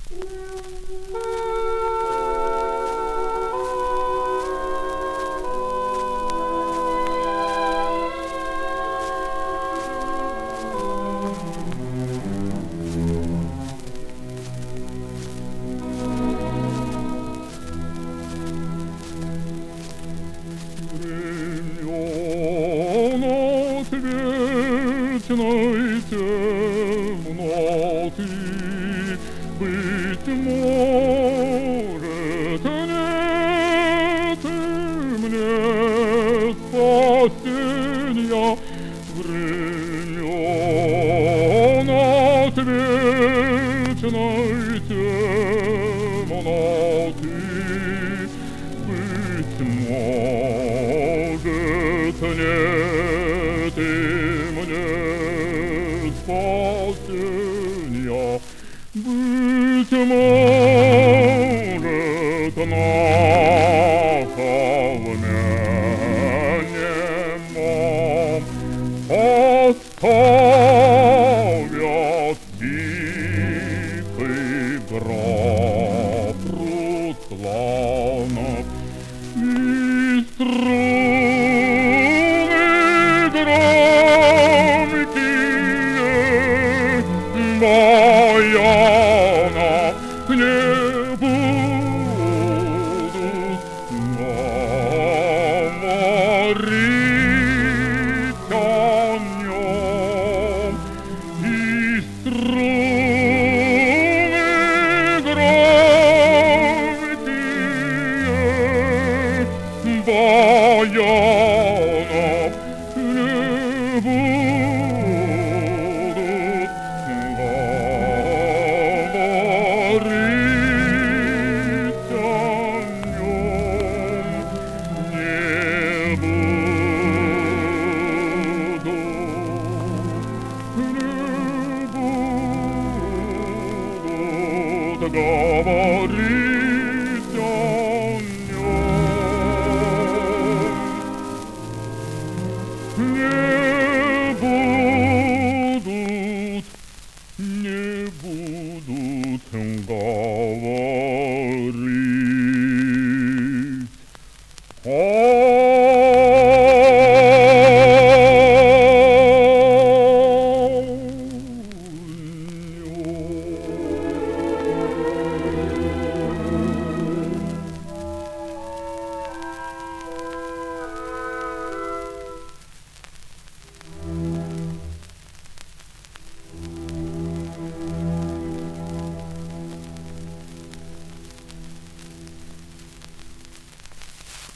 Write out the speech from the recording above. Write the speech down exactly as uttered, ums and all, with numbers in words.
Вечной темноты, быть может, нет и мне спасенья времен от вечной темноты, быть может, нет и спасенья, быть может, на холме немом оставят тихий гроб Руслана и струны громкие баяна не будут говорить о нем, и струны громкие баяна не будут говорить о нем, не будут, не будут говорить о нем, не будут, не будут говорить.